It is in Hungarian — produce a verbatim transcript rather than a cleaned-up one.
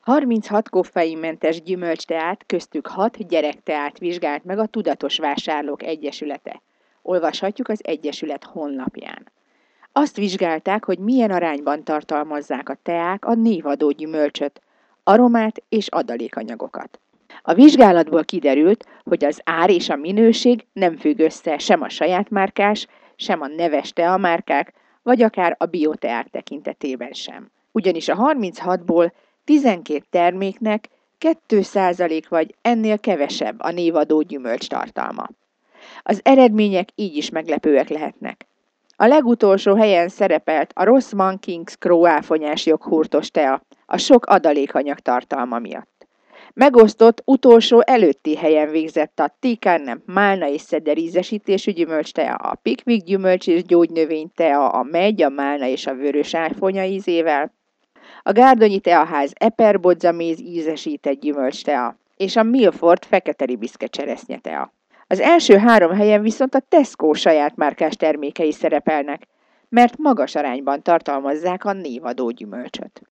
harminchat koffeinmentes gyümölcsteát, köztük hat gyerekteát vizsgált meg a Tudatos Vásárlók Egyesülete. Olvashatjuk az Egyesület honlapján. Azt vizsgálták, hogy milyen arányban tartalmazzák a teák a névadó gyümölcsöt, aromát és adalékanyagokat. A vizsgálatból kiderült, hogy az ár és a minőség nem függ össze sem a saját márkás, sem a neves teamárkák, vagy akár a bioteák tekintetében sem. Ugyanis a harminchatból tizenkét terméknek két százalék vagy ennél kevesebb a névadó gyümölcs tartalma. Az eredmények így is meglepőek lehetnek. A legutolsó helyen szerepelt a Rossmann Kings Crow áfonyás joghurtos tea, a sok adalékanyag tartalma miatt. Megosztott utolsó előtti helyen végzett a Tikkanen málna és szeder ízesítésű gyümölcstea, a Pickwick gyümölcs és gyógynövény tea, a megy, a málna és a vörös áfonya ízével, a Gárdonyi Teaház eperbodzaméz ízesített gyümölcstea, és a Milford fekete libiszke cseresznye tea. Az első három helyen viszont a Tesco saját márkás termékei szerepelnek, mert magas arányban tartalmazzák a névadó gyümölcsöt.